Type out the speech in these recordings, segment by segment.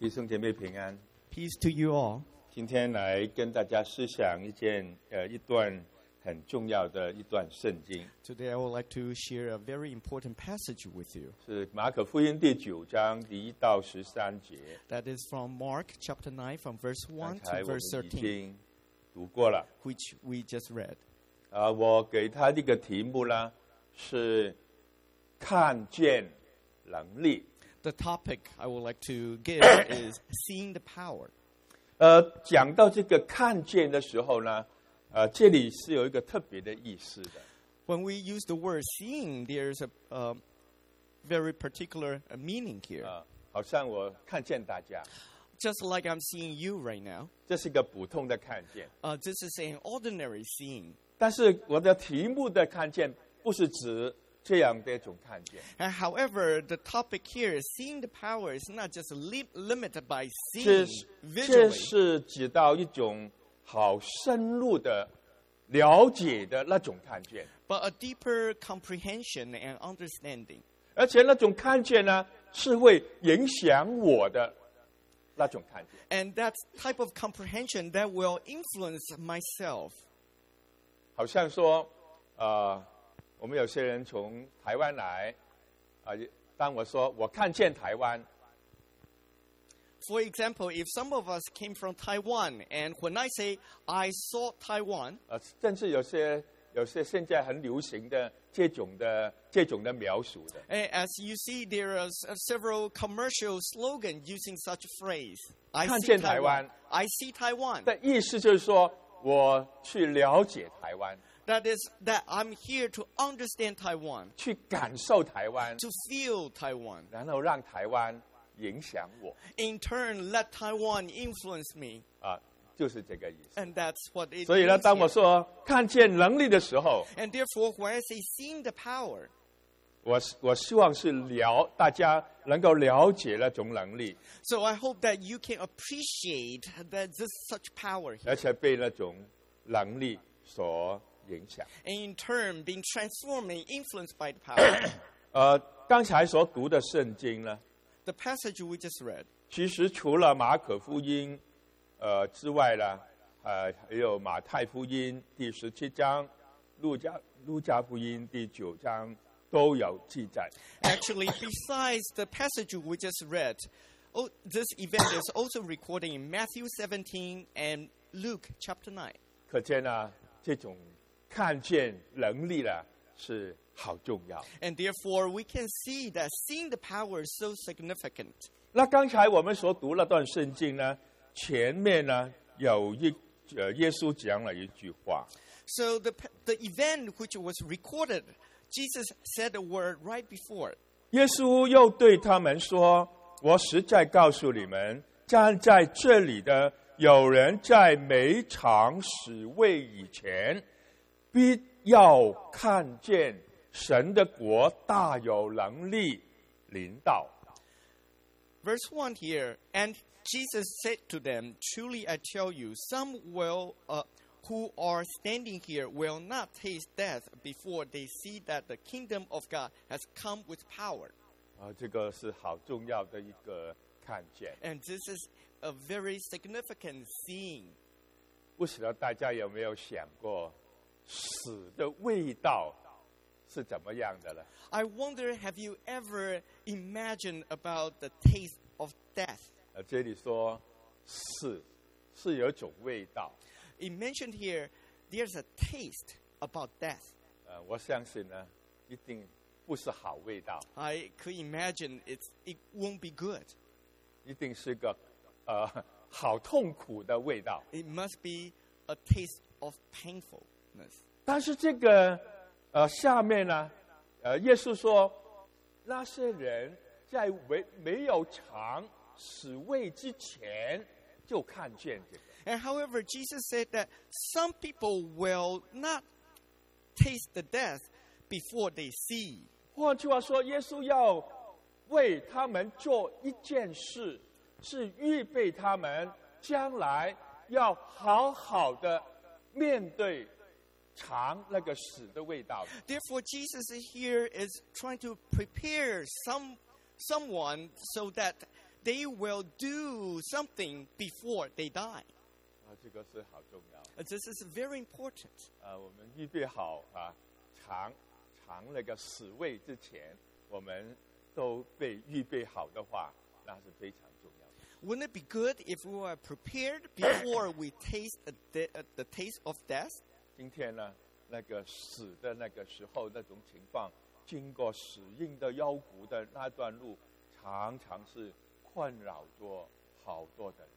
弟兄姐妹平安。 Peace to you all. 今天来跟大家思想一段很重要的一段圣经， Today I would like to share a very important passage with you. 是马可福音第9章第1到13节。 That is from Mark chapter 9 from verse 刚 1 才 to 我们 verse 已 13, 经读过了。 which we just read. 我给他这个题目呢是看见能力。 The topic I would like to give is seeing the power. 讲到这个看见的时候呢，这里是有一个特别的意思的。 When we use the word seeing, there's a very particular meaning here. 好像我看见大家， Just like I'm seeing you right now. 这是一个普通的看见。 This is an ordinary seeing. 但是我的题目的看见不是指这样的一种看见， However, the topic here is seeing the power is not just limited by 这 seeing 这 visually, 是指到一种好深入的了解的那种看见， but a deeper comprehension and understanding. 而且那种看见呢是会影响我的那种看见。 And that type of comprehension that will influence myself. 好像说，我们有些人从台湾来，当我说我看见台湾， For example, if some of us came from Taiwan, and when I say I saw Taiwan, 甚至有些现在很流行的这种的描述的。 as you see, there are several commercial slogans using such a phrase. I 看 see 见台湾。 I see Taiwan. 的意思就是说，我去了解台湾， That is that I'm here to understand Taiwan, 去感受台湾， to feel Taiwan. 然后让台湾影响我 In turn, let Taiwan influence me. 就是这个意思。 And that's what it 所以呢， means 当我 here. 说看见能力的时候， And therefore, when I say seeing the power, 我希望是大家能够了解那种能力， so I hope that you can appreciate that this such power here, 而且被那种能力所影响。 and in turn being transformed and influenced by the power. 刚才所读的圣经呢， The passage we just read, 其实除了马可福音之外呢，还有马太福音第17章、路加福音第9章都有记载。 actually, besides the passage we just read, this event is also recorded in Matthew 17 and Luke chapter 9. 可见呢，这种看见能力呢是好重要。 And therefore, we can see that seeing the power is so significant. 那刚才我们所读那段圣经呢，前面呢有耶稣讲了一句话， So the event which was recorded, Jesus said a word right before it. 耶稣又对他们说：“我实在告诉你们，站在这里的有人在没尝死味以前，必要看见神的国大有能力临到。” Verse 1 here, and Jesus said to them, "Truly I tell you, some who are standing here will not taste death before they see that the kingdom of God has come with power." 这个是好重要的一个看见。 And this is a very significant seeing. 不知道大家有没有想过，死的味道是怎么样的呢？ I wonder, have you ever imagined about the taste of death? 这里说死是有一种味道。 It mentioned here, there's a taste about death. 我相信呢，一定不是好味道， I could imagine it won't be good. 一定是个好痛苦的味道。 It must be a taste of painfulness. 但是这个下面呢，耶稣说，那些人在没有尝死味之前就看见这个。 And however, Jesus said that some people will not taste the death before they see. 换句话说，耶稣要为他们做一件事，是预备他们将来要好好的面对尝那个死的味道。 Therefore, Jesus here is trying to prepare someone so that they will do something before they die. 这个是好重要。 This is very important. 我们预备好尝那个死味之前，我们都被预备好的话，那是非常重要的。 Wouldn't it be good if we were prepared before we taste the taste of death? 今天呢，那个死的那个时候那种情况，经过死荫的幽谷的那段路，常常是困扰着好多的人。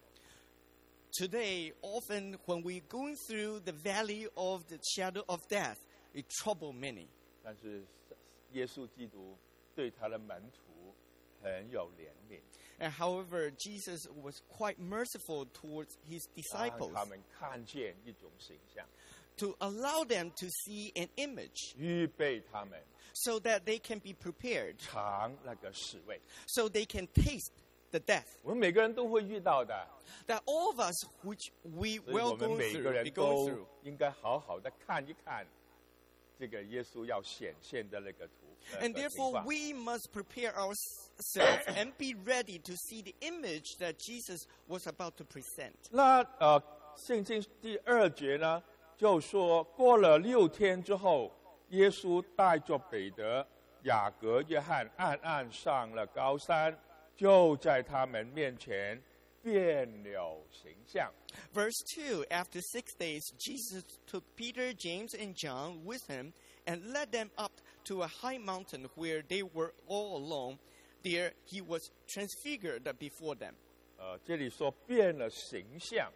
Today, often when we're going through the valley of the shadow of death, it troubles many. 但是耶稣基督对他的门徒很有怜悯。 And however, Jesus was quite merciful towards his 让 disciples 他们看见一种形象， to allow them to see an image 预备他们 so that they can be prepared, 尝那个死味。 so they can taste the death. 我们每个人都会遇到的， That all of us, which we 所以我 will 们 go 每个 through, 人 be 都 going through. 应该好好的看一看这个耶稣要显现的那个图。 And 情 therefore, 况 we must prepare ourselves and be ready to see the image that Jesus was about to present. 那圣经第2节呢，就说过了6天之后，耶稣带着彼得、雅各、约翰暗暗上了高山，就在他们面前变了形象。 Verse 2, after 6 days, Jesus took Peter, James, and John with him and led them up to a high mountain where they were all alone. There he was transfigured before them. 这里说变了形象，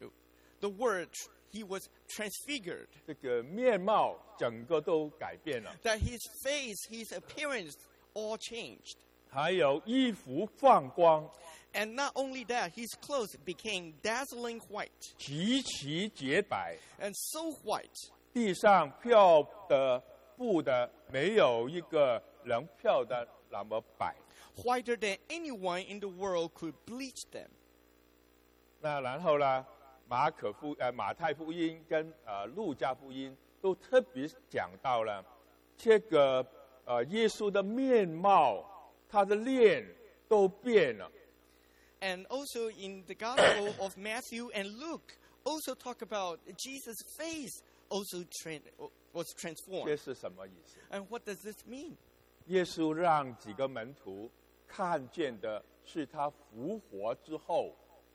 The word, he was transfigured. 这个面貌整个都改变了， That his face, his appearance all changed. 还有衣服放光， And not only that, his clothes became dazzling white. 极其洁白， And so white 地上漂的布的没有一个能漂的那么白。 whiter than anyone in the world could bleach them. 那然后呢，马太福音跟路加福音都特别讲到了这个耶稣的面貌，他的脸都变了。 And also in the Gospel of Matthew and Luke, also talk about Jesus' face also was 这 transformed. 是什么意思？ And what does this mean? 耶稣让几个门徒看见的是他复活之后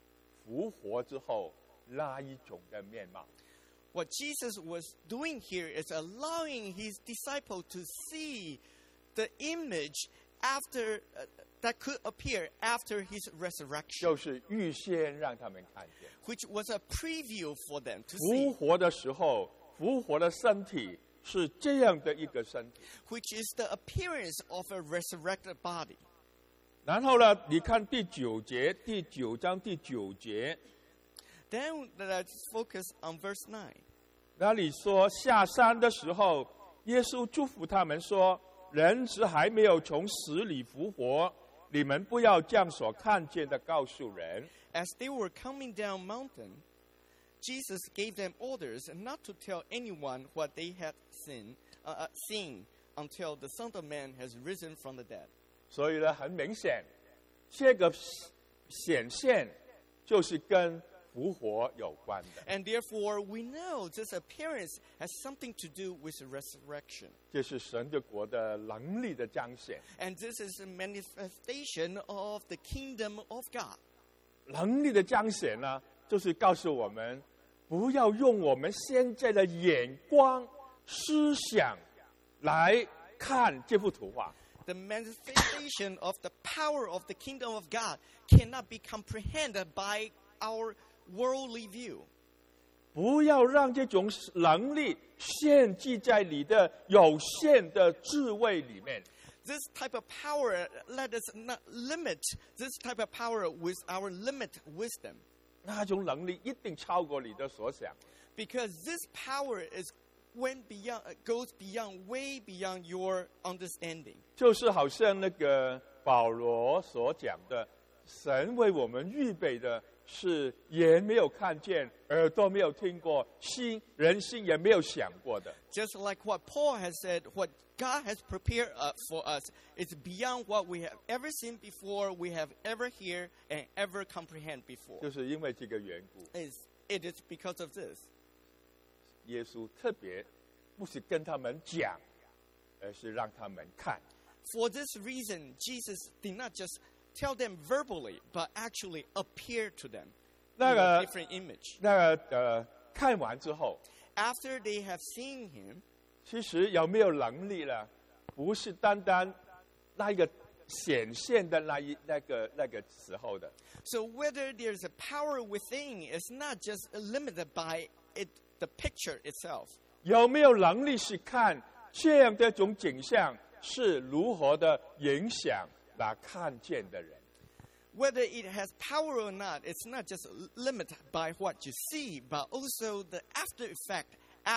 那一种的面貌。 What Jesus was doing here is allowing his disciples to see the image after that could appear after his resurrection, 就是预先让他们看见， which was a preview for them to 复 see, 活的时候，复活的身体是这样的一个身体。 which is the appearance of a resurrected body. 然后呢，你看第9节，第9章第9节， Then let's focus on verse 9. 那里说下山的时候，耶稣祝福他们说：“人子还没有从死里复活，你们不要将所看见的告诉人。” As they were coming down mountain, Jesus gave them orders not to tell anyone what they had seen until the Son of Man has risen from the dead. 所以呢，很明显，这个显现就是跟复活有关的， And therefore, we know this appearance has something to do with the resurrection. 这是神的国的能力的彰显。 And this is a manifestation of the kingdom of God. 能力的彰显呢，就是告诉我们，不要用我们现在的眼光、思想来看这幅图画。 The manifestation of the power of the kingdom of God cannot be comprehended by our worldly view. 不要让这种能力限制在你的有限的智慧里面。 This type of power, let us not limit this type of power with our limit wisdom. 那种能力一定超过你的所想。 Because this power goes beyond, way beyond your understanding. 就是好像那个保罗所讲的， 神为我们预备的是眼没有看见，耳朵没有听过，人心也没有想过的。 Just like what Paul has said, what God has prepared for us is beyond what we have ever seen before, we have ever heard and ever comprehend before. 就是因为这个缘故， It is because of this. 耶稣特别不是跟他们讲，而是让他们看。 For this reason, Jesus did not just tell them verbally, but actually appear to them in 那 a 个 different image. 看完之后， After they have seen him, 其实有没有能力了，不是单单那一个显现的那个时候的。 so whether there's a power within is not just limited by the picture itself. 有没有能力是看这样的一种景象是如何的影响那看见的人？ Whether it has power or not, it's not just limited by what you see, but also the after effect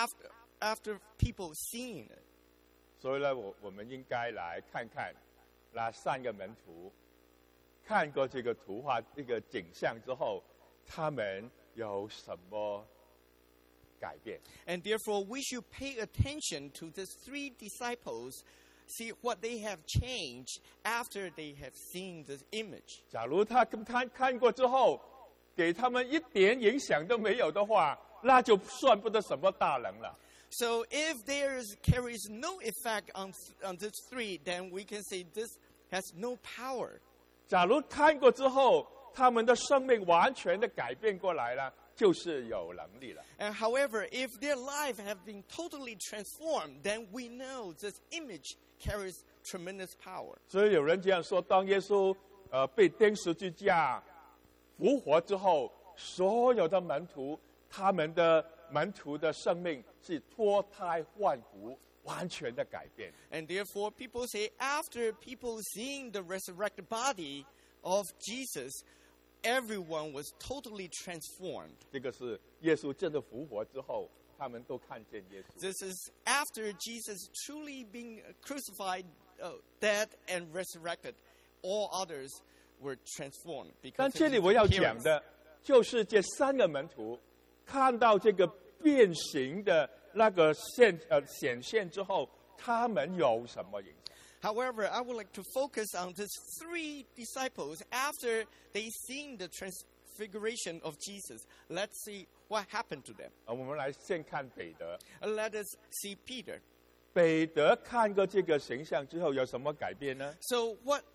after people seeing it. 所以呢，我们应该来看看那3个门徒看过这个图画、这个景象之后，他们有什么改变？ And therefore, we should pay attention to these 3 disciples, see what they have changed after they have seen this image. 假如他看过之后，给他们一点影响都没有的话，那就算不得什么大能了。 So if carries no effect on these 3, then we can say this has no power. 假如看过之后，他们的生命完全的改变过来了，就是有能力了。 And however, if their life have been totally transformed, then we know this image carries tremendous power. 所以有人这样说：当耶稣被钉十字架、复活之后，所有的门徒，他们的门徒的生命是脱胎换骨，完全的改变。 And therefore, people say after people seeing the resurrected body of Jesus, everyone was totally transformed. 这个是耶稣真的复活之后，他们都看见耶稣。 This is after Jesus truly being crucified, dead, and resurrected. All others were transformed 但 because 这 of 里 his 我要讲 appearance. 的，就是这3个门徒看到这个变形的那个显现之后，他们有什么影响？ However, I would like to focus on these 3 disciples after they seen the transfiguration of Jesus. Let's see what happened to them. 我们来先看彼得。 Let us see Peter. 彼得看过这个形象之后，有什么改变呢？ So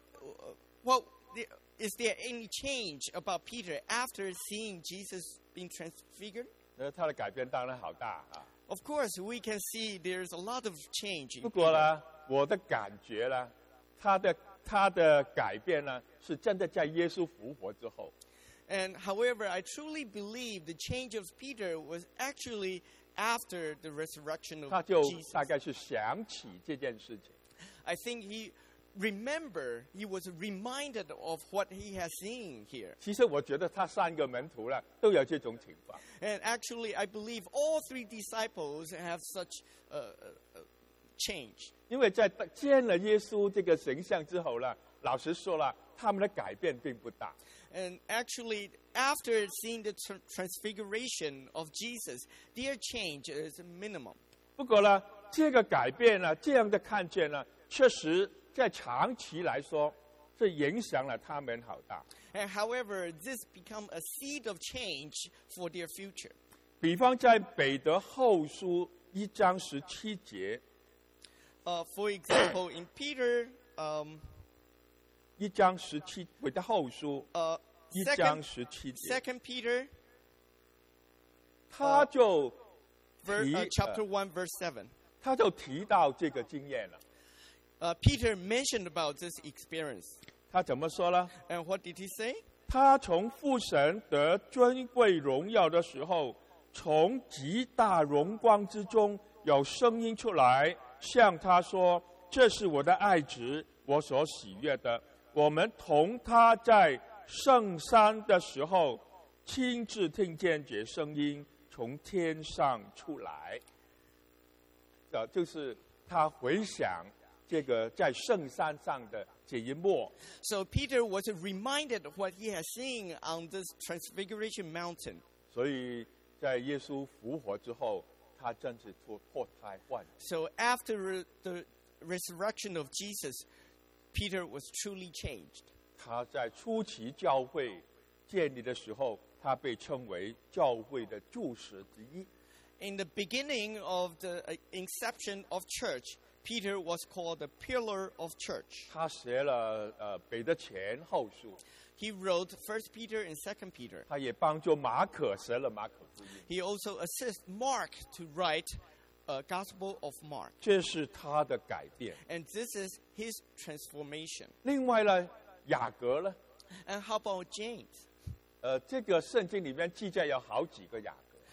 is there any change about Peter after seeing Jesus being transfigured? 他的改变当然好大啊。 Of course, we can see there's a lot of change 不 in 过 Peter. 呢，我的感觉呢，他的改变呢，是真的在耶稣复活之后。 And however, I truly believe the change of Peter was actually after the resurrection 他 of 就 Jesus. 大概是想起这件事情。 I think he was reminded of what he has seen here. 其实我觉得他3个门徒呢，都有这种情况。 And actually, I believe all 3 disciples have such change. 因为在见了耶稣这个形象之后呢，老实说了，他们的改变并不大。 And actually, after seeing the transfiguration of Jesus, their change is minimum. 不过呢，这个改变呢，这样的看见呢，确实在长期来说，是影响了他们好大。 And however, this become a seed of change for their future. 比方在彼得后书1章17节 For example, in Peter, ，1章17，彼得后书1章17节， 2 Peter 他就 chapter 1, verse 7. 他就提到这个经验了。 Peter mentioned about this experience. 他怎么说呢？ And what did he say? 他从父神得尊贵荣耀的时候，从极大荣光之中有声音出来，向他说：“这是我的爱子，我所喜悦的。”我们同他在圣山的时候，亲自听见这声音从天上出来。就是他回想这个在圣山上的这一幕。 So Peter was reminded of what he had seen on this Transfiguration Mountain. 所以在耶稣复活之后，他真是脱胎换骨。 So after the resurrection of Jesus, Peter was truly changed. 他在初期教会建立的时候，他被称为教会的柱石之一。 In the beginning of the inception of church, Peter was called the pillar of church. 他写了彼得前后书， He wrote 1 Peter and 2 Peter. 他也帮助马可写了马可福音。 He also assists Mark to write Gospel of Mark. 这是他的改变。 And this is his transformation. 另外呢，雅各呢， And how about James? 这个圣经里面记载有好几个雅各。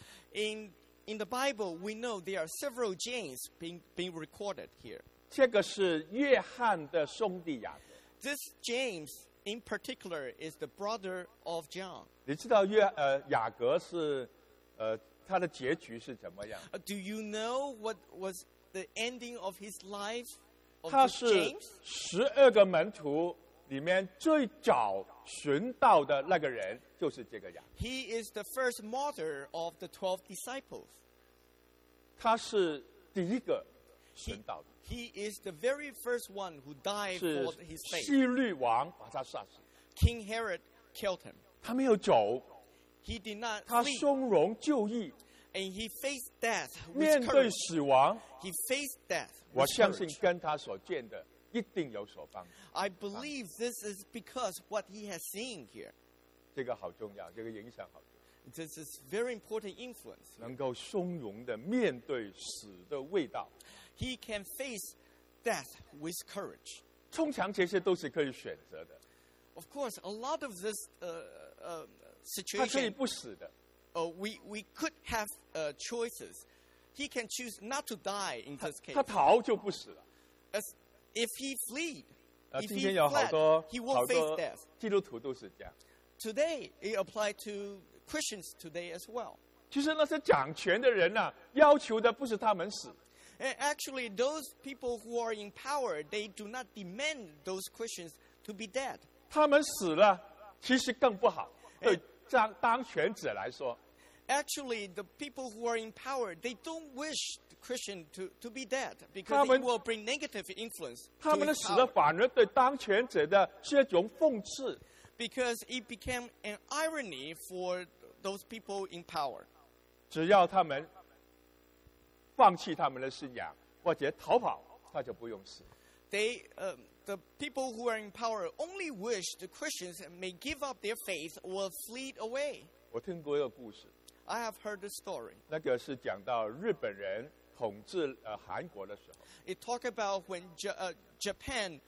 In the Bible, we know there are several James being recorded here. 这个是约翰的兄弟雅各。 This James, in particular, is the brother of John. 你知道雅各是他的结局是怎么样？ Do you know what was the ending of his life? Of 他 this 是 James? 12个门徒里面最早寻到的那个人，就是这个雅各。 He is the first martyr of the 12 disciples. 他是第一个寻到的， He is the very first one who died 是 for his faith. 希律王把他杀死。 King Herod killed him. 他没有走， He did not 他 flee, 从容就义， and he faced death 面 with 对 courage. 死亡。 He faced death 我 with 相信 courage. 跟他所见的一定有所帮助。 I believe this is because what he has seen here. 这个好重要，这个影响好重要。 This is very important influence. 能够从容的面对死的味道。 He can face death with courage. 通常这些都是可以选择的， Of course, a lot of this 他可以 situation, 不死的。 we could have choices. He can choose not to die in this case. 他逃就不死了。 As if he fled, 今 if 天 he 有好 fled, 多 he 好 won't face 多 death. 基督徒都是这样。 Today, it applies to Christians today as well. 其实那些掌权的人呐、要求的不是他们死， And actually, those people who are in power, they do not demand those Christians to be dead. 他们死了，其实更不好。对当权者来说， Actually, the people who are in power, they don't wish the Christian to be dead 他 because 们 it will bring negative influence 他 to 们的 his 死了 power. 反而对当权者的是一种讽刺。 Because it became an irony for those people in power. 只要他们放弃他们的信仰或者逃跑，他就不用死。 The people who are in power only wish the Christians may give up their faith or flee away. 我听过一个故事， I have heard the story. 那个是讲到日本人统治韩国的时候， It talked about when Japan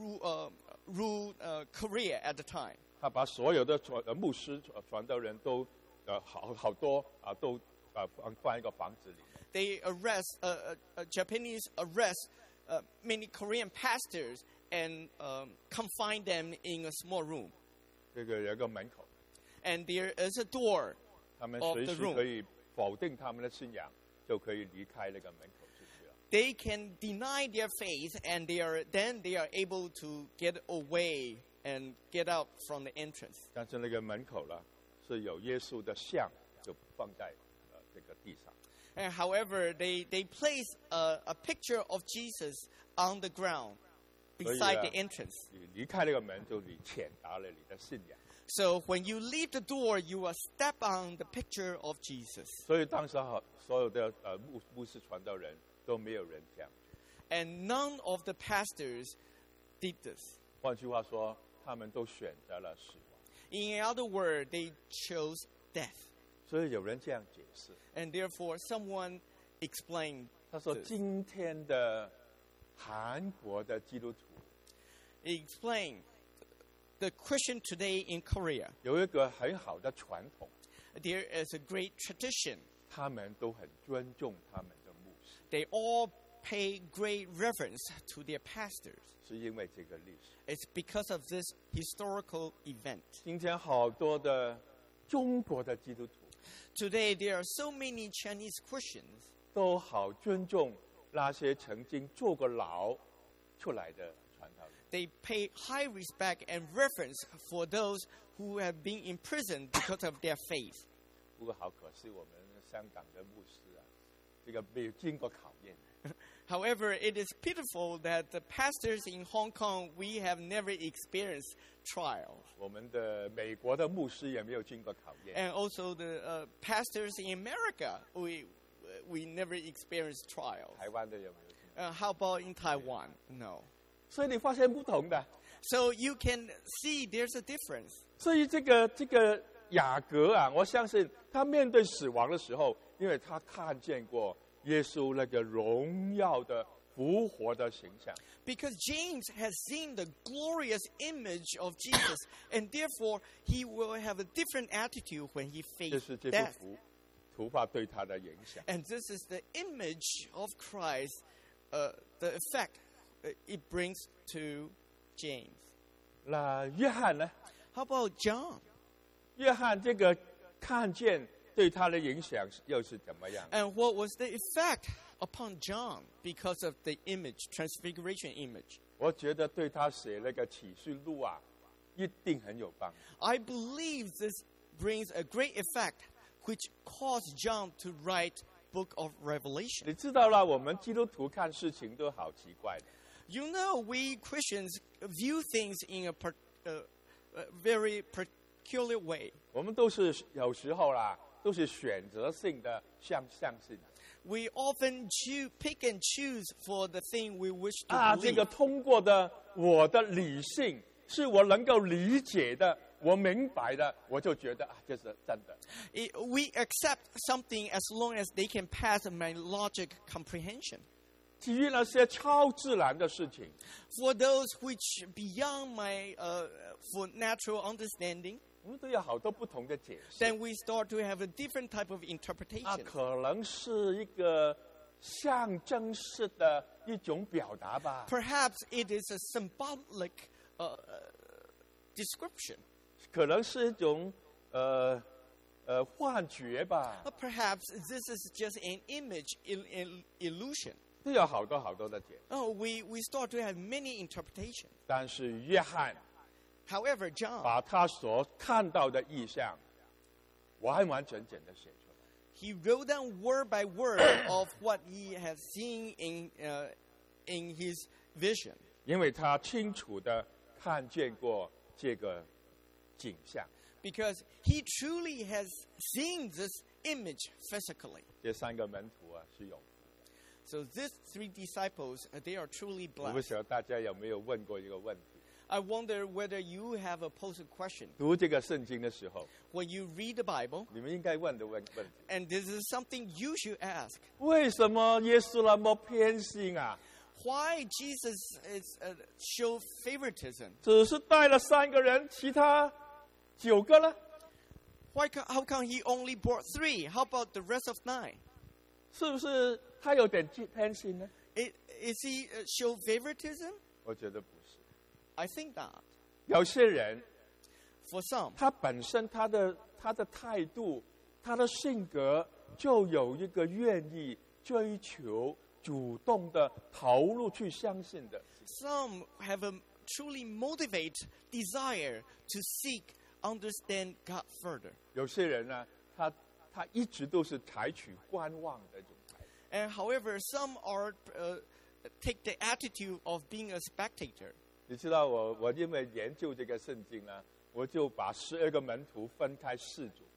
ruled Korea at the time. 他把所有的牧师、传道人都好多都放一个房子里。 They Japanese arrest many Korean pastors and confine them in a small room. 这个有一个门口， And there is a door. 他们 Of 随 the 时 room. 可以否定他们的信仰，就可以离开那个门口出去了。 They can deny their faith, and then they are able to get away and get out from the entrance. 但是那个门口呢，是有耶稣的像，就放在这个地上。 And however, they place a picture of Jesus on the ground beside the entrance. 你离开那个门，就你践踏了你的信仰。 So when you leave the door, you will step on the picture of Jesus. 所以当时所有的牧师传道人都没有人这样。 And none of the pastors did this. 换句话说，他们都选择了死亡。 In other words, they chose death. 所以有人这样解释， And therefore, someone explained 他说 this. 今天的韩国的基督徒 Explained the Christian today in Korea. 有一个很好的传统， There is a great tradition. 他们都很尊重他们的牧师， They all pay great reverence to their pastors. 是因为这个历史。 It's because of this historical event. 今天好多的中国的基督徒 Today, there are so many Chinese Christians. 都好尊重那些曾经坐过牢出来的传道人。 They pay high respect and reverence for those who have been imprisoned because of their faith. 不过好可惜，我们香港的牧师啊，这个没有经过考验。 However, it is pitiful that the pastors in Hong Kong, we have never experienced trials. 我们的美国的牧师也没有经过考验。 And also the pastors in America, we never experienced trials. 台湾的有没有经过？ How about in Taiwan? No. 所以你发现不同的。 So you can see there's a difference. 所以这个雅各啊，我相信他面对死亡的时候，因为他看见过耶稣那个荣耀的复活的形象。 Because James has seen the glorious image of Jesus, and therefore he will have a different attitude when he 这 faces 是这 death. 幅图画对他的影响。 And this is the image of Christ, the effect it brings to James. 那约翰呢？ How about John? 约翰这个看见对他的影响又是怎么样？ And what was the effect upon John because of the image, transfiguration image? 我觉得对他写那个启示录啊，一定很有帮助。 I believe this brings a great effect, which caused John to write Book of Revelation. 你知道啦，我们基督徒看事情都好奇怪的。 You know, we Christians view things in a very peculiar way. 我们都是有时候啦，都是选择性的相信。 We often pick and choose for the thing we wish to 啊，这 believe. 个通过的我的理性是我能够理解的，我明白的，我就觉得啊，这是真的。 We accept something as long as they can pass my logic comprehension. 至于那些超自然的事情， For those which beyond my for natural understanding, 我们都有好多不同的解释。 then we start to have a different type of 啊， interpretation. 可能是一个象征式的一种表达吧， Perhaps it is a symbolic description. 可能是一种幻觉吧， Perhaps this is just an image illusion. 都有好多的解释。 Oh, we start to have many interpretations. 但是约翰 However, John, 把他所看到的意象完整的写出来。 he wrote down word by word of what he has seen in his vision. 因为他清楚的看见过这个景象。 Because he truly has seen this image physically. 这三个门徒啊是有福的。 So these three disciples, they are truly 我不 blessed. 晓得大家有没有问过一个问题： I wonder whether you have a posed question. 读这个圣经的时候， When you read the Bible, 你们应该问的问题： and this is something you should ask. 为什么耶稣那么偏心啊？ Why Jesus is show favoritism? 只是带了3个人，其他9个呢？ How come he only brought 3? How about the rest of 9? 是不是他有点偏心呢？ Is he show favoritism? 我觉得不是。 I think not. 有些人 For some, 他本身他的态度、他的性格就有一个愿意追求、主动的投入去相信的。 some have a truly motivate desire to seek, understand God further. 有些人呢，他一直都是采取观望的这种态度。 And however, some are take the attitude of being a spectator. 你知道我因为研究这个圣经呢，我就把12个门徒分开4组。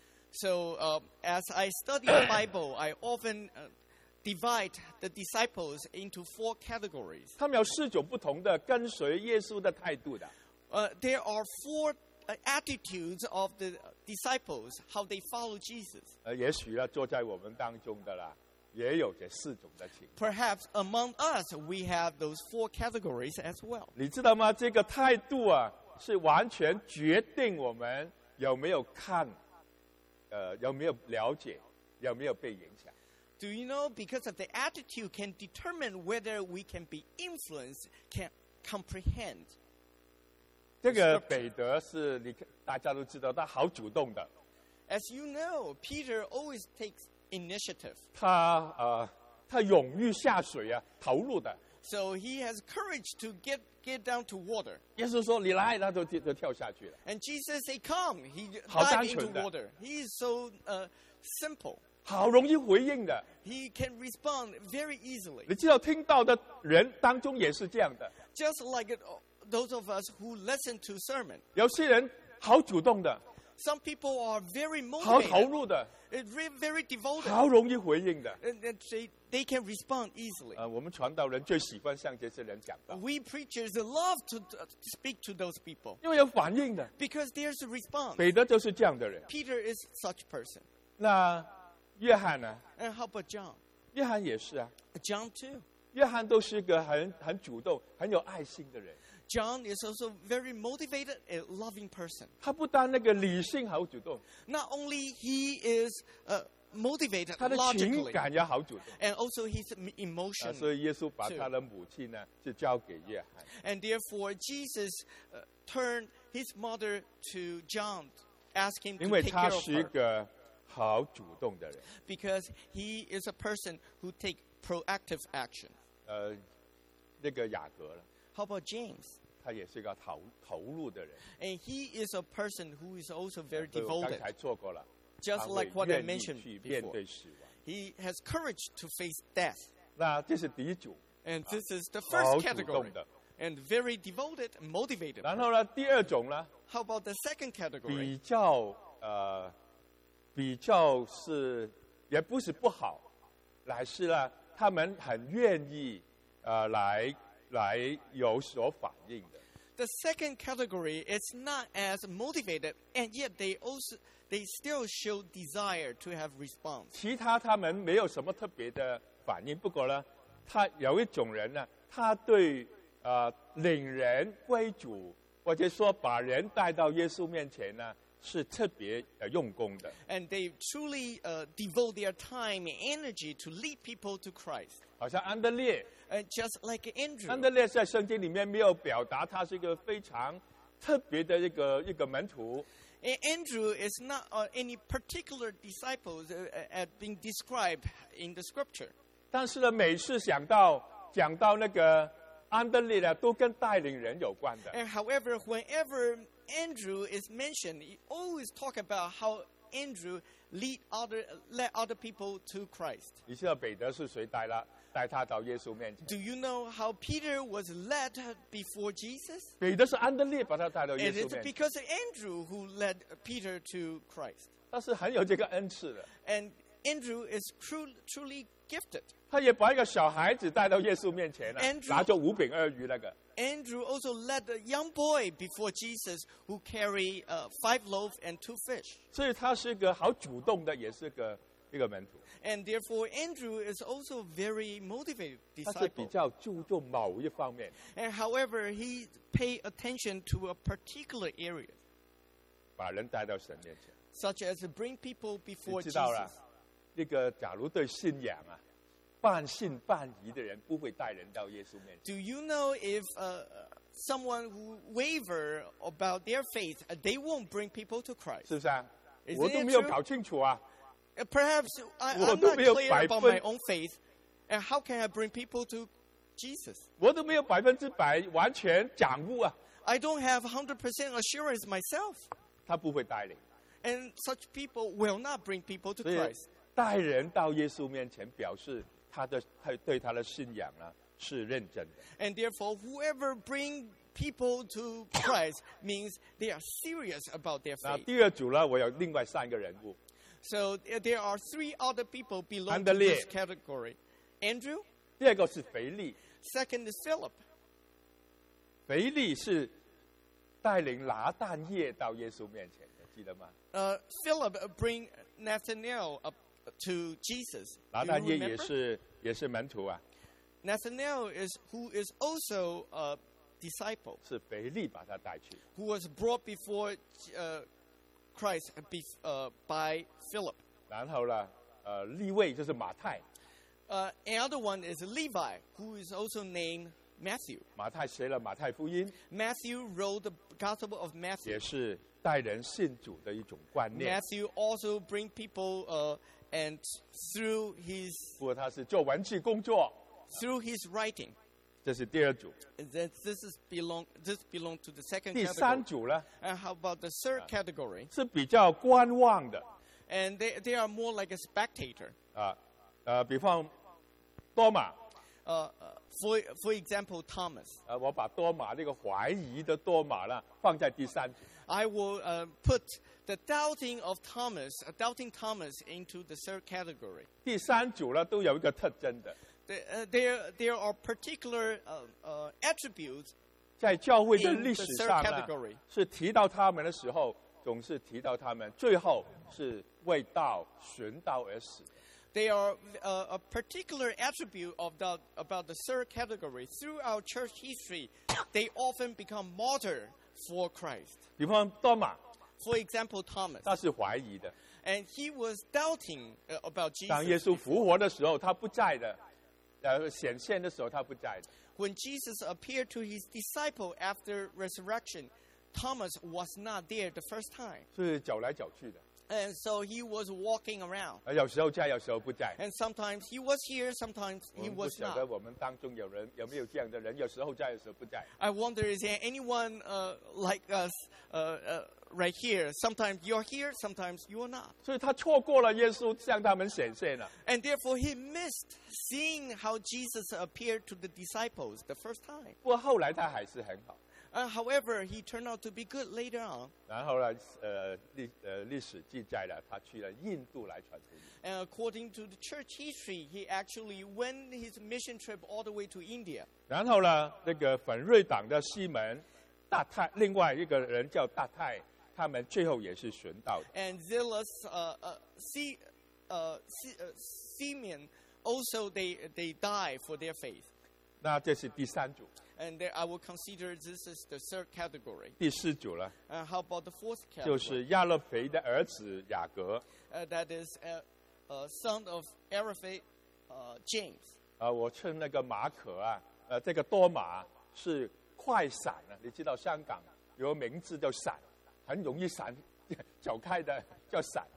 So as I study the Bible, I often divide the disciples into 4 categories. 他们有4种不同的跟随耶稣的态度的。 There are 4 attitudes of the disciples, how they follow Jesus. 也许呢，坐在我们当中的啦，也有这4种的情况。 Perhaps among us, we have those 4 categories as well. 你知道吗？这个态度啊，是完全决定我们有没有看，有没有了解，有没有被影响。 Do you know? Because of the attitude can determine whether we can be influenced, can comprehend. 这个彼得是大家都知道，他好主动的， As you know, Peter always takes initiative. 他勇于下水啊，投入的。 So he has courage to get down to water. 耶稣说：“你来。”他就跳下去了， And Jesus said, come. He 好单 dived 纯 into 的。 water. He is so simple. 好容易回应的。 He can respond very easily. 你知道，听到的人当中也是这样的， Just like those of us who listen to sermon. 有些人好主动的， Some people are very 好投 motivated, 入的， very devoted, 好容易回应的。 and they can respond easily. 我们传道人最喜欢向这些人讲道， We preachers love to speak to those people 因为有反应的。 because there's a response. 彼得就是这样的人。 Peter is such person. 那约翰呢？ And how about John? 约翰也是啊， John too. 约翰都是一个很主动、很有爱心的人。 John is also very motivated and loving person. 他不但那个理性好主动， Not only he is motivated 他的情 logically, 感也好主动。 and also his emotion. 所以耶稣把他的母亲呢，就交给约翰。 And therefore, Jesus turned his mother to John, asked him 因 to 为 take 他 care of 是一 her 个好主动的人。 because he is a person who takes proactive action. 那个雅各了， How about James? 他也是一个投入的人。 And he is a person who is also very 所以我刚 devoted, 才做过了， just 他会 like what I 愿意 mentioned 去面 before. 对死亡。 He has courage to face death. 那这是第一组， And this is the 好 first 主 category. 动的。 And very devoted and motivated. 然后呢，第二种呢， How about the second category? 比较是也不是不好，乃是呢，他们很愿意来有所反应的。 The second category is not as motivated, and yet they still show desire to have response. 其他们没有什么特别的反应，不过呢，他有一种人呢，他对领人归主，或者说把人带到耶稣面前呢，是特别用功的。 And they truly devote their time and energy to lead people to Christ. 好像安德烈， Just like 安 Andrew. 德烈在圣经里面没有表达他是一个非常特别的一个门徒， Andrew is not any particular disciples being described in the scripture. 但是呢，每次讲到那个安德烈呢，都跟带领人有关的。 And however, whenever Andrew is mentioned, he always talk about how Andrew led other people to Christ. 你知道彼得是谁带他到耶稣面前？ Do you know how Peter was led before Jesus? 彼得是安德烈把他带到耶 It 稣 is 面前， because of Andrew who led Peter to Christ. 他是很有这个恩赐的。 And Andrew is truly gifted. 他也把一个小孩子带到耶稣面前了， Andrew- 拿着5饼2鱼那个。 Andrew also led a young boy before Jesus who carried 5 loaves and 2 fish. 所以他是一个好主动的，也是一个门徒。 And therefore, Andrew is also very motivated 他是比 disciple. 较注重某一方面， And however, he paid attention to a particular area, 把人带到神面前。 such as bring people 你 before 知道了 Jesus.， 那个假如对信仰半信半疑的人，不会带人到耶稣面前。 Do you know if someone who waver about their faith, they won't bring people to Christ? 是不是啊？ Isn't 我都 it 没有 true? 搞清楚啊！ Perhaps I'm 我都 not 没有 clear 百 about 分 my own faith. And how can I bring people to Jesus? 我都没有100%完全掌握啊， I don't have 100% assurance myself. 他不会带领。 And such people will not bring people to 所以 Christ. 带人到耶稣面前，表示他对他的信仰是认真的。 And therefore, whoever bring people to Christ means they are serious about their 那 faith. 第二组呢，我有另外3个人物， So there are 3 other people belong to Andale. this category. Andrew. 第二个是腓利， Second is Philip. 腓利是带领拿但业到耶稣面前的，记得吗？ Philip bring Nathanael up to Jesus. 拿 Do you 但业 remember? 也是门徒啊， Nathanael who is also a disciple, 是腓利把他带去。 who was brought before Christ by Philip. 然后呢，利未就是马太， Another one is Levi, who is also named Matthew. 马太写了马太福音， Matthew wrote the Gospel of 也 Matthew. 是带人信主的一种观念。 Matthew also bring people and through his 不过他是做文字工作， writing. 这是第二组。 This belong to the second 第三 category. 组呢 And how about the third category? 是比较观望的 And they are more like a spectator. 比方多马 For example, Thomas. 我把多马这个怀疑的多马呢放在第三组。 I will put the doubting Thomas into the third category. 第三组呢都有一个特征的， There are particular attributes 在教会的 in 历 the 史 third 上呢 category. 是提到他们的时候，总是提到他们，最后是为道寻道而死。 They are a particular attribute about the third category. Throughout church history, they often become martyr for Christ. 比方多马， For example, Thomas. 他是怀疑的， And he was doubting about 当耶 Jesus. 稣复活的时候，他不在的；显现的时候，他不在的。 When Jesus appeared to his disciple after resurrection, Thomas was not there the first time. 是走来走去的， And so he was walking around. 有时候在，有时候不在。 And sometimes he was here, sometimes 我 he 们不 was 晓得 not. 我们当中有没有这样的人，有时候在，有时候不在。 I wonder, is there anyone like us right here? Sometimes you're here, sometimes you're not. 所以他错过了耶稣向他们显现了。 And therefore he missed seeing how Jesus appeared to the disciples the first time. 不过后来他还是很好。 However, he turned out to be good later on. 然后呢，历史记载了他去了印度来传福音。 And according to the church history, he actually went his mission trip all the way to India. 然后呢，那个反瑞党的西门、大太，另外一个人叫大太，他们最后也是寻道的。 And zealous Simeon also they die for their faith. 那这是第三组。 And I will consider this is the third category. 第四组了， How about the fourth 就 category? 是亚勒腓的儿子雅各。 That is son of Araphae, James. 我称那个马可啊，这个多马是快闪啊。你知道香港有个名字叫闪，很容易闪，走开的叫闪。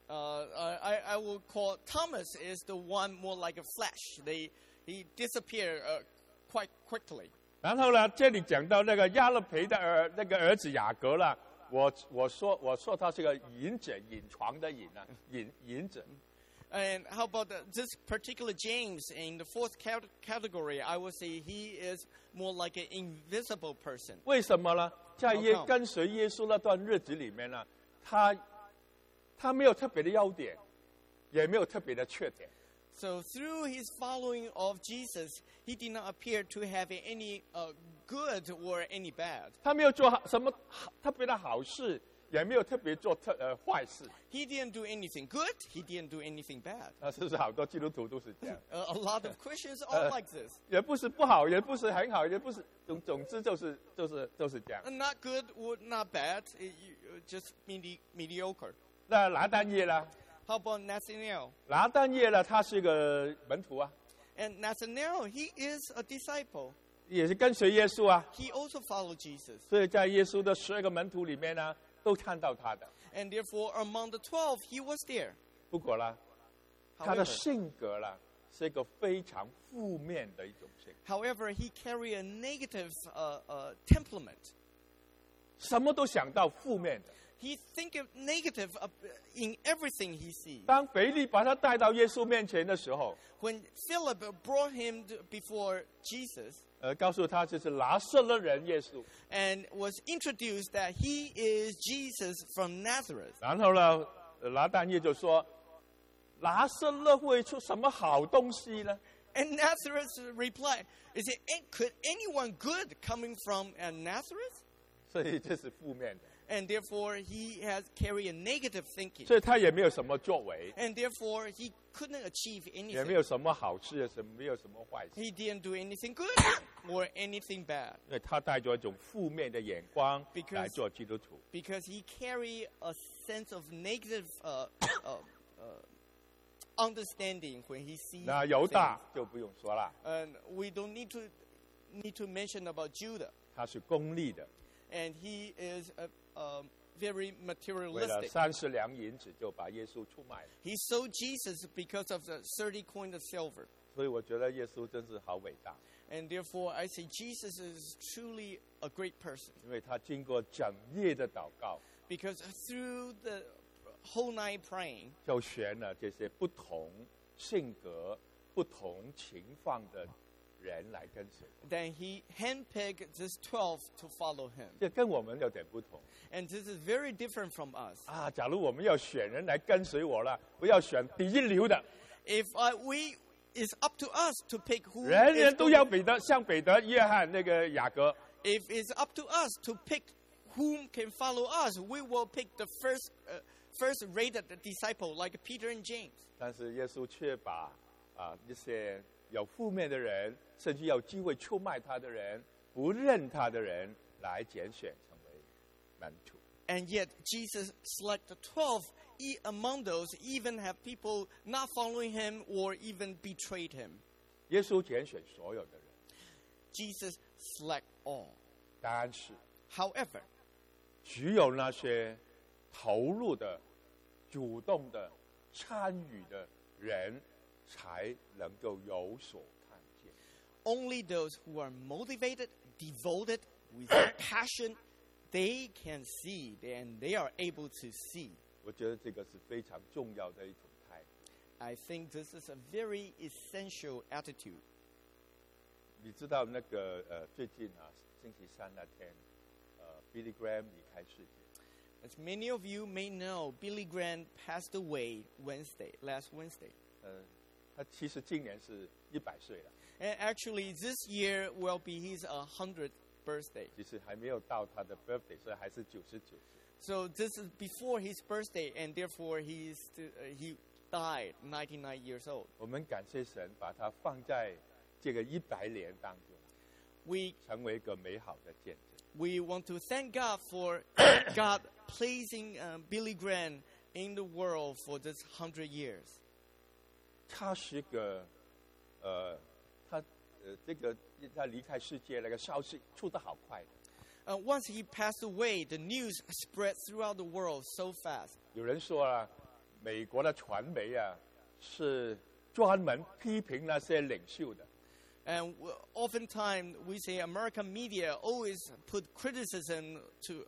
I will call Thomas is the one more like a flash. He disappeared quite quickly. 然后呢，这里讲到那个亚勒腓的儿子雅各啦，我说他是个隐者，隐藏的隐啊，隐者。 And how about this particular James in the fourth category? I would say he is more like an invisible person. 为什么呢？在 How come? 跟随耶稣那段日子里面呢，他没有特别的优点，也没有特别的缺点。 So through his following of Jesus, he did not appear to have any good or any bad. 他没有做什么特别的好事，也没有特别做坏事。 He didn't do anything good. He didn't do anything bad. 是不是好多基督徒都是这样？ A lot of Christians are like this. 也不是不好，也不是很好，也不是总之就是这样。 Not good or not bad, just mediocre. 那拿单业呢？ How about Nathanael? 拿单业呢？他是个门徒啊， And Nathanael, he is a disciple. 也是跟随耶稣啊。 He also followed Jesus. 所以在耶稣的12个门徒里面呢，都看到他的。 And therefore, among the 12, he was there. 不过呢，他的 However, 性格呢，是一个非常负面的一种性格， however, he carried a negative temperament. 什么都想到负面的。 He think of negative in everything he sees. 当腓力把他带到耶稣面前的时候， When Philip brought him before Jesus 告诉他这是拿撒勒人耶稣。 and was introduced that he is Jesus from Nazareth. 然后呢，拿但业就说：“拿撒勒会出什么好东西呢？” And Nazareth replied, could anyone good coming from Nazareth? 所以这是负面的， And therefore, he has carried a negative thinking. 所以他也没有什么作为， And therefore, he couldn't achieve 也没 anything. 有什么好事，没有什么坏事， He didn't do anything good or anything bad 因为他带着一种负面的眼光 Because- 来做基督徒。 because he carried a sense of negative understanding when he sees 那犹大 things. 就不用说了， And we don't need to mention about Judah. 他是功利的， And he is very 为了 materialistic. 30两银子就把耶稣出卖了。 He sold Jesus because of the 30 coins of silver. 所以我觉得耶稣真是好伟大。 And therefore, I say Jesus is truly a great person. 因为他经过整夜的祷告， Because through the whole night praying, 就选了这些不同性格、不同情况的人来跟随。 then he handpicked these 12 to follow him. 这跟我们有点不同 And this is very different from us. 啊！假如我们要选人来跟随我了，不要选第一流的， If it's up to us to pick who 人 is 人都 going- 要彼得，像彼得、约翰、那个雅各。 if it's up to us to pick whom can follow us, we will pick the first-rated disciple like Peter and James. 但是耶稣却把一些有负面的人，甚至有机会出卖他的人、不认他的人来拣选成为门徒。 And yet Jesus selected 12. Among those, even have people not following him or even betrayed him. 耶稣拣选所有的人， Jesus select all. 但是 However, 只有那些投入的、主动的、参与的人，才能够有所看见。 only those who are motivated, devoted, with passion, they can see and they are able to see. 我觉得这个是非常重要的一种态度。 I think this is a very essential attitude. 你知道那个最近星期三那天，Billy Graham 离开世界。 As many of you may know, Billy Graham passed away last Wednesday. 他其实今年是100岁了， And actually, this year will be his 100th birthday. 其实还没有到他的 birthday， 所以还是99岁。 So this is before his birthday, and therefore he died 99 years old. 我们感谢神，把他放在这个100年当中， We 成为一个美好的见证。 We want to thank God for God placing Billy Graham in the world for this 100 years. 他是个他离开世界那个消息出得好快的。 Once he passed away, the news spread throughout the world so fast. 有人说美国的传媒是专门批评那些领袖的。 And oftentimes we say American media always put criticism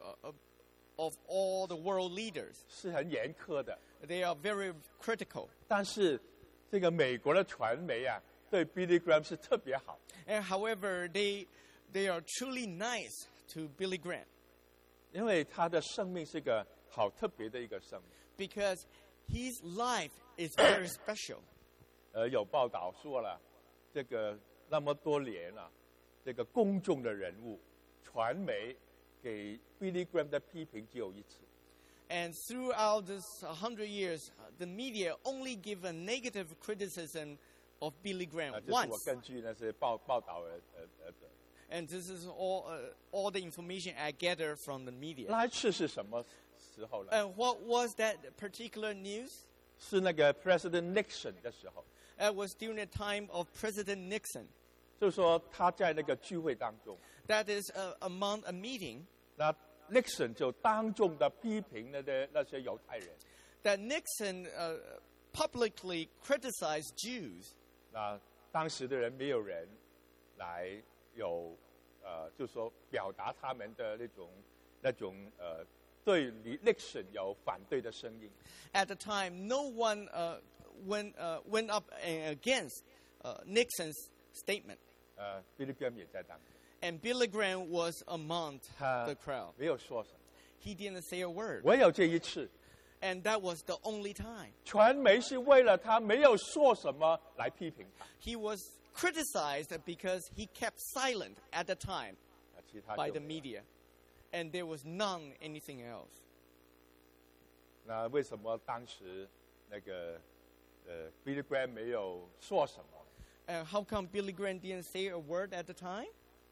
of all the world leaders. 是很严苛的， They are very critical. 但是这个美国的传媒对 Billy Graham 是特别好， And however, they are truly nice to Billy Graham 因为他的生命是个好特别的一个生命。 because his life is very special. 有报道说了，这个那么多年这个公众的人物，传媒给 Billy Graham 的批评只有一次。 And throughout this 100 years, the media only give a negative criticism of Billy Graham 这是 once. 我根据那些报道而得。 And this is all the information I gather from the media. 那一次是什么时候呢？ And what was that particular news? 是那个 President Nixon 的时候， It was during the time of President Nixon. 就是说他在那个聚会当中， That is among a meeting 那 Nixon 就当众的批评那些犹太人。 that Nixon publicly criticized Jews. 那当时的人没有人来就是说表达他们的那种对 Nixon 有反对的声音。 At the time, no one went up against Nixon's statement. Billy Graham 也在当中， And Billy Graham was among 他 the crowd. 没有说什么。 He didn't say a word. 唯有这一次， And that was the only time. 传媒是为了他没有说什么来批评他， He was criticized because he kept silent at the time 其他 by 就 the media. And there was none anything else. 那为什么当时那个Billy Graham 没有说什么？ And how come Billy Graham didn't say a word at the time?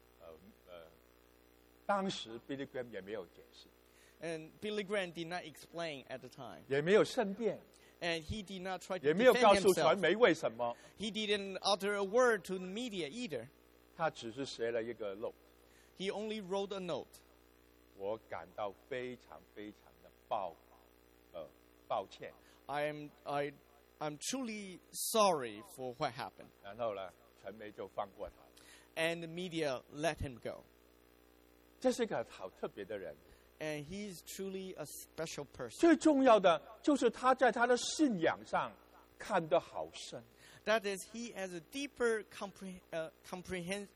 当时 Billy Graham 也没有解释， And Billy Graham did not explain at the time. 也没有申辩， And he did not try to 也没有告 defend 诉传 himself. 媒为什么， He didn't utter a word to the media either. 他只是写了一个 note。 He only wrote a note. 我感到非常非常的抱歉。 I'm truly sorry for what happened. 然后呢，传媒就放过他。 and the media let him go. 这是个好特别的人。 And he's truly a special person. 最重要的就是他在他的信仰上看得好深。 That is, he has a deeper comprehension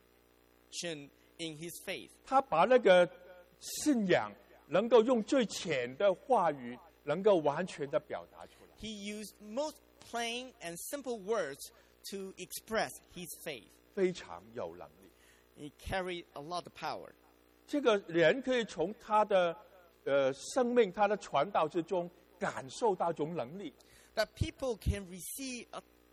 in his faith. 他把那个信仰能够用最浅的话语，能够完全的表达出来。 He used most plain and simple words to express his faith. 非常有能力。 He carried a lot of power. 这个人可以从他的生命、他的传道之中感受到这种能力。 That people can receive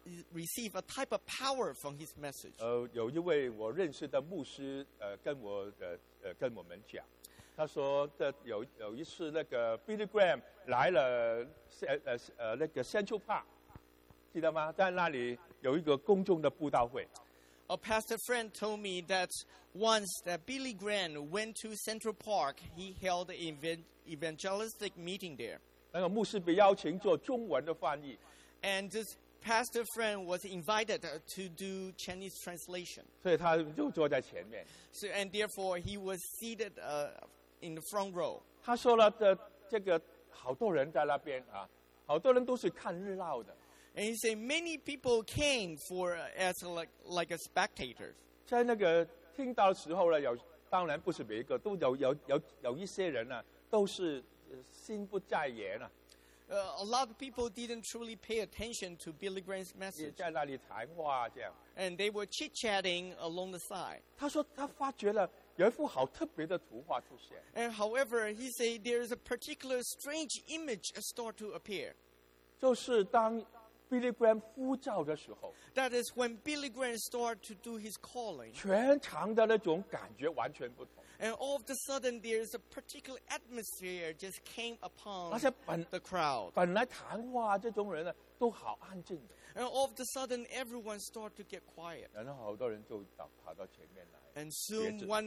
a type of power from his message. 有一位我认识的牧师，跟我们讲，他说有一次那个 Billy Graham 来了，那个 Central Park， 记得吗？在那里有一个公众的布道会。 A pastor friend told me that once that Billy Graham went to Central Park, he held an evangelistic meeting there. 那个牧师被邀请做中文的翻译， And this pastor friend was invited to do Chinese translation. 所以他就坐在前面。 So, and therefore, he was seated in the front row. 他说了这个好多人在那边啊，好多人都是看热闹的。 And he said many people came as like a spectators. 在那个听到的时候呢，当然不是每一个，都有一些人呢，都是心不在焉啊， A lot of people didn't truly pay attention to Billy Graham's 也 message. 在那里谈话这样。 And they were chit-chatting along the side. 他说他发觉了有一幅好特别的图画出现， And however, he said there is a particular strange image start to appear. 就是当 Billy Graham 呼召的时候， That is when Billy Graham started to do his calling. 全场的那种感觉完全不同。 And all of a sudden, there is a particular atmosphere just came upon 那些 the crowd. 本来谈话这种人呢，都好安静的， And all of a sudden, everyone started to get quiet. 然后好多人就跑到前面来。 And soon, Yes.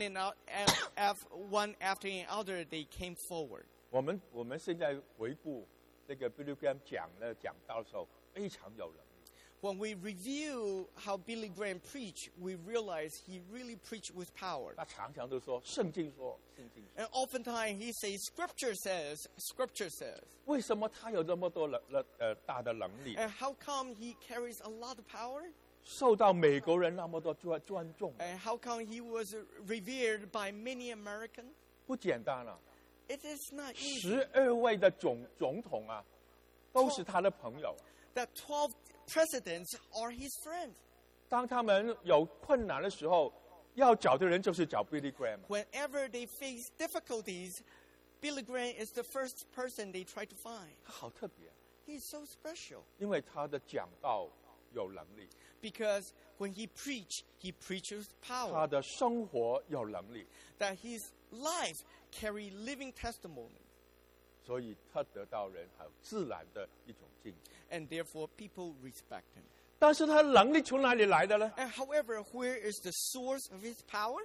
one after another, they came forward. 我们现在回顾这个 Billy Graham 讲道的时候，非常有能力。 When we review how Billy Graham preached, we realize he really preached with power. 他常常都说圣经说，圣经说。 And oftentimes he says, Scripture says, Scripture says. 为什么他有那么多大的能力， And how come he carries a lot of power? 受到美国人那么多尊重？ And how come he was revered by many Americans? 不简单了。 It is not easy 12位的总统啊，都是他的朋友。 that 12 presidents are his friends. 当他们有困难的时候，要找的人就是找 Billy Graham。 Whenever they face difficulties, Billy Graham is the first person they try to find. 他好特别， He's so special 因为他的讲道有能力， because when he preaches 他 power. 的生活有能力， That his life carry living testimony. 所以他得到人很自然的一种敬敬。 And therefore, people respect him. 但是他的能力从哪里来的呢？ And however, where is the source of his power?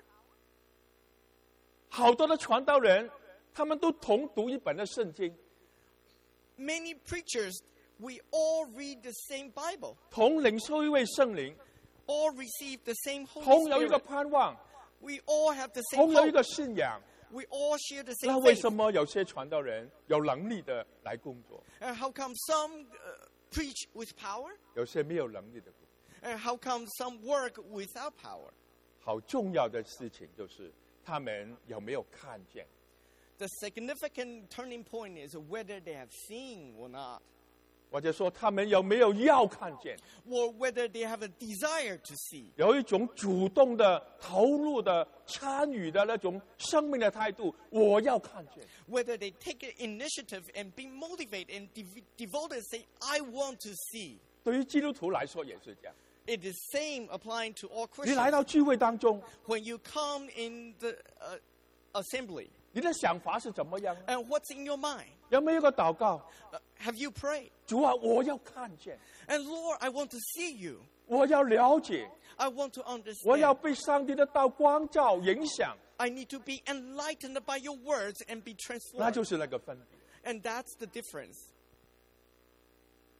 好多的传道人，他们都同读一本的圣经， Many preachers, we all read the same Bible, 同领受一位圣灵， all receive the same 同 Holy 有一个 Spirit. 盼望， We all have the same 同有一 hope. 个信仰。 We all share the 那 same 为 faith. 什么有些传道人有能力的来工作， And how come some preach with power? 有些没有能力的工作？ And how come some work without power? 好重要的事情就是他们有没有看见。 The significant turning point is whether they have seen or not, 或者说他们有没有要看见， or whether they have a desire to see. 有一种主动的、投入的、参与的那种生命的态度，我要看见。 Whether they take an initiative and be motivated and devoted, say, I want to see. 对于基督徒来说也是这样。 It is same applying to all 你来 Christians. 到聚会当中， When you come in the assembly, 你的想法是怎么样呢？ and what's in your mind? 有没有一个祷告？ Have you prayed? 主啊，我要看见， And Lord, I want to see you. 我要了解， I want to 我要 understand. 被上帝的道光照影响， I need to be enlightened by your words and be 那 transformed. 就是那个分别。 And that's the difference.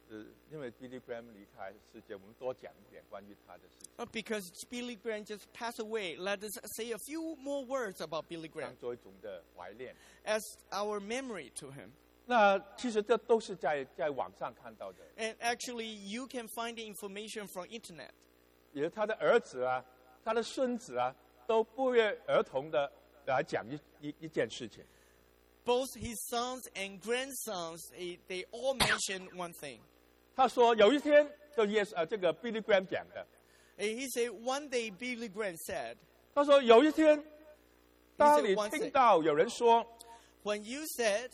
因为 Billy Graham 离开世界，我们多讲一点关于他的事情。 Because Billy Graham just passed away, let us say a few more words about Billy Graham 当做一种的怀念。 as our memory to him. 那其实这都是在网上看到的， And actually, you can find the information from internet. 也他的儿子啊，他的孙子啊，都不约而同的来讲一件事情。 Both his sons and grandsons, they all mention one thing. 他说有一天，这个 Billy Graham 讲的， He said, one day Billy Graham said, 他说有一天，当你听到有人说， when you said,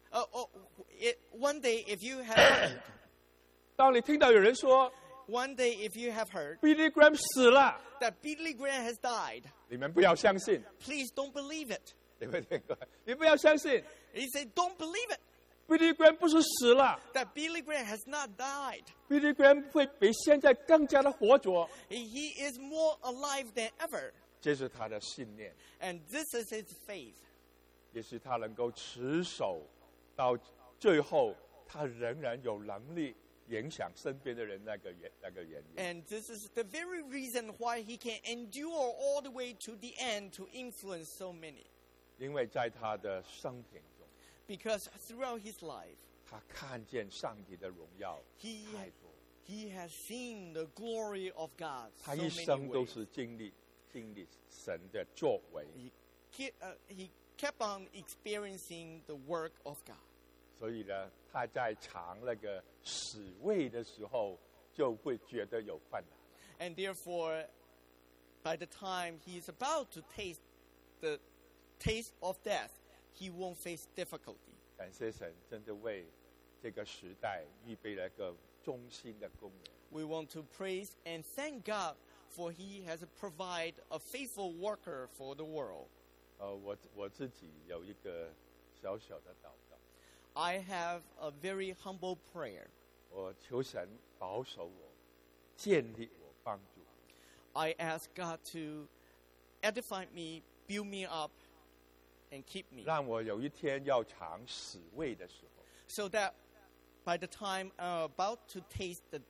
one day if you have heard, 当你听到有人说 one day if you have heard Billy Graham 死了， that Billy Graham has died, 你们不要相信， please don't believe it. 你们听过？你不要相信 He said, don't believe it, ，Billy Graham 不是死了 that Billy Graham has not died. ，Billy Graham 会比现在更加的活着， He is more alive than ever. 这是他的信念， And this is his faith. 也是他能够持守到最后，他仍然有能力影响身边的人那个原因。 And this is the very reason why he can endure all the way to the end to influence so many. 因为在他的生平中， Because throughout his life, 他看见上帝的荣耀 he 太多， has seen the glory of God 他 so 一 many 生都 ways. 是经历神的作为， He kept on experiencing the work of God. 所以呢，他在尝那个死味的时候，就会觉得有困难。 And therefore, by the time he is about to taste the taste of death, he won't face difficulty. 感谢神，真的为这个时代预备了一个忠心的工人。 We want to praise and thank God for he has provided a faithful worker for the world. 我自己有一个小小的祷告， I have a very humble prayer. 我求神保守我，建立我，帮助我。 I ask God to edify me, build me up, and keep me. 让我有一天要尝死味的时候， So that by the time I'm about to taste the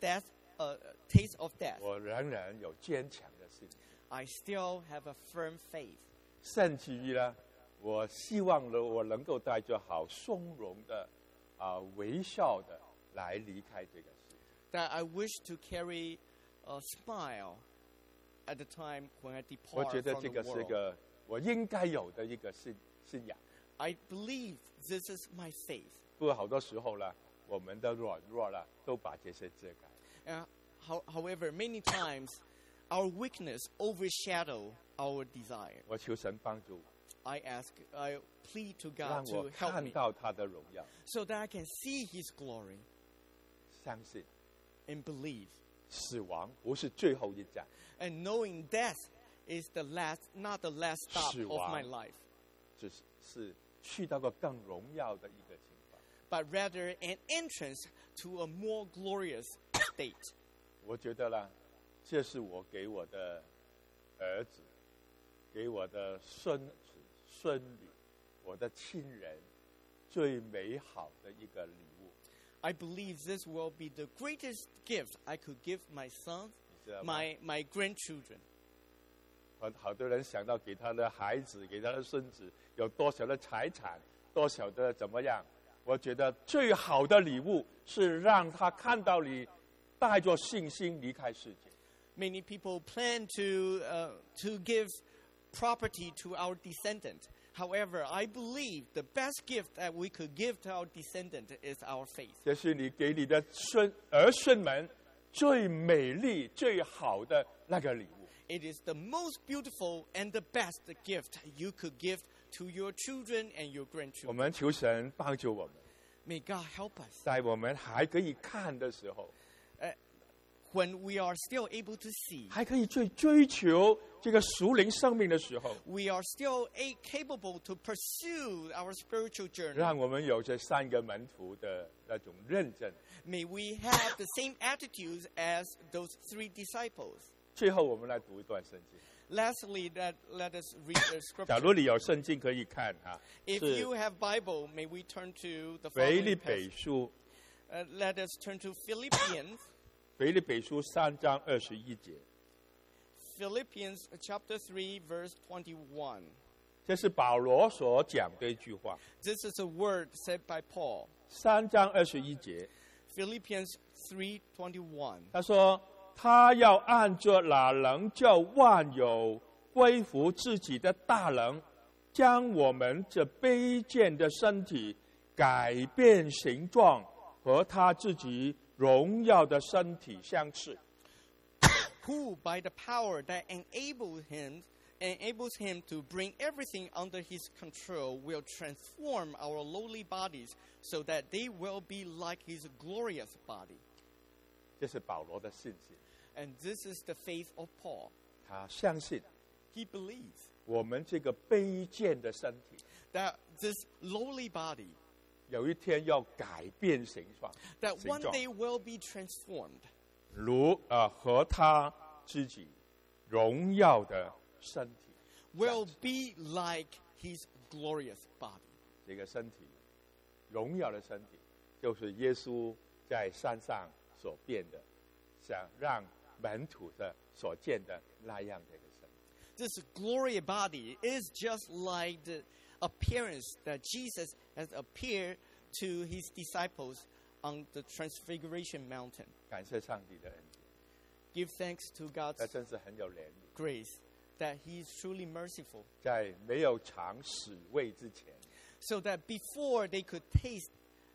taste of death, 我仍然有坚强的信心。 I still have a firm faith. 甚至于呢，我希望呢，我能够带着好从容的微笑的来离开这个世界。 That I wish to carry a smile at the time when I 我 depart 觉得 from 这 the 个是 world. 个我应该有的一个信仰。 I believe this is my faith. 不过好多时候呢，我们的软弱呢，都把这些遮盖。 However, many times our weakness overshadow our desire. 我求神帮助， I plead to 让 God 我 to help 看 me 到他的荣耀， so that I can see His glory 相信 and believe. 死亡不是最后一站， And knowing death is not the last stop 死 of 亡 my life, 只是去到个更荣耀的一个情况。 but rather an entrance to a more glorious state. 我觉得呢，这是我给我的儿子、给我的孙子、孙女、我的亲人最美好的一个礼物。 I believe this will be the greatest gift I could give my sons, 你知道吗？ my grandchildren. 好多人想到给他的孩子、给他的孙子有多少的财产、多少的怎么样？我觉得最好的礼物是让他看到你带着信心离开世界。 Many people plan to give property to our descendant. However, I believe the best gift that we could give to our descendant is our faith. 这是你给你的儿孙们最美丽、最好的那个礼物。 It is the most beautiful and the best gift you could give to your children and your 我 grandchildren. 们求神帮助我们， May God help us. 在我们还可以看的时候， When we are still able to see, 还可以追求这个属灵生命的时候， we are still capable to pursue our spiritual journey. 让我们有这3个门徒的那种认真。 May we have the same attitudes as those 3 disciples. 最后，我们来读一段圣经。 Lastly, let us read the 假 scripture. 如你有圣经可以看啊， If 是 you have Bible, may we turn to the 腓立 following 比 passage. 书 Let us turn to Philippians. 腓立比书3章21节， Philippians chapter 3, verse 21. 这是保罗所讲的一句话。 This is a word said by Paul. 3章21节， Philippians 3:21. 他说：“他要按着那能叫万有归服自己的大能，将我们这卑贱的身体改变形状，和他自己荣耀的身体相似。” Who by the power that enables him to bring everything under his control will transform our lowly bodies so that they will be like his glorious body. 这是保罗的信心， And this is the faith of Paul. 他相信 He believes 我们这个卑贱的身体 that this lowly body, 有一天要改变形状， that 形 one 状 day will be transformed, 如和他自己荣耀的身体。 will be like his glorious body. 这个身体，荣耀的身体，就是耶稣在山上所变的，想让门徒的所见的那样的一个身体。 This glorious body is just like the appearance that Jesus has appeared to his disciples on the Transfiguration Mountain. 感谢上帝的恩典， Give thanks to 那 God's 真是很有怜悯。 grace that he is truly merciful, 在没有尝死味之前， so that before they could taste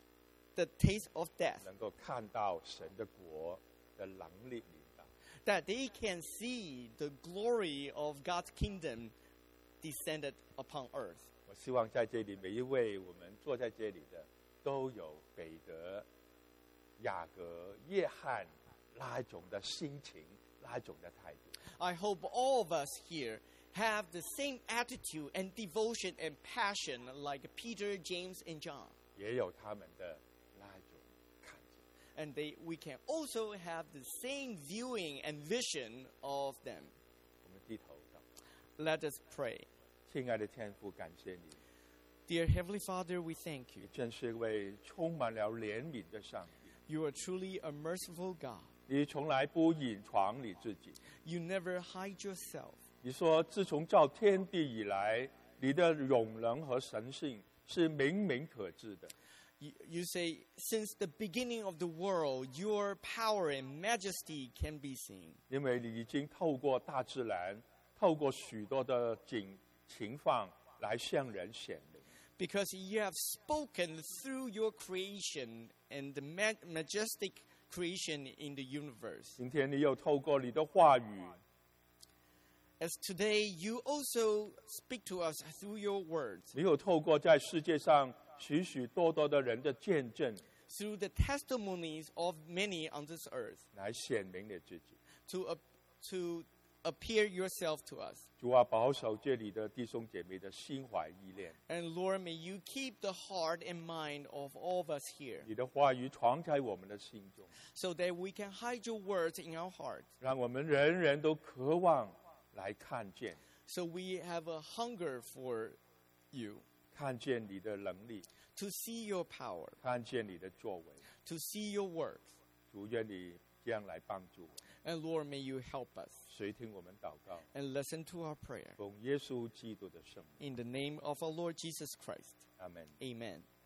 the taste of death, 能够看到神的国的能力领导。 that they can see the glory of God's kingdom descended upon earth. 我希望在这里每一位我们坐在这里的，都有彼得、雅各、约翰那一种的心情，那一种的态度。 I hope all of us here have the same attitude and devotion and passion like Peter, James, and John. 也有他们的那一种看见。 And we can also have the same viewing and vision of them. 我们低头祷告。 Let us pray. 亲爱的天父，感谢你， Dear Heavenly Father, we thank you. 你真是一位充满了怜悯的上帝。 You are truly a merciful God. 你从来不隐藏你自己。 You never hide yourself. 你说，自从造天地以来，你的永能和神性是明明可知的。 You say, since the beginning of the world, your power and majesty can be seen. 因为你已经透过大自然，透过许多的情况来向人显明。 Because you have spoken through your creation and the majestic creation in the universe. 今天你又透过你的话语， As today, you also speak to us through your words, 你又透过在世界上许许多多的人的见证， through the testimonies of many on this earth, 来显明你自己。 to appear yourself to us. 主啊，保守这里的弟兄姐妹的心怀意念， And Lord, may you keep the heart and mind of all of us here, 你的话语藏在我们的心中， so that we can hide your words in our hearts, 让我们人人都渴望来看见， so we have a hunger for you, 看见你的能力， to see your power, 看见你的作为。 to see your works. 主，愿你这样来帮助我。 And Lord, may you help us 垂听我们祷告， and listen to our prayer. 奉耶稣基督的圣名， In the name of our Lord Jesus Christ. 阿门。 Amen.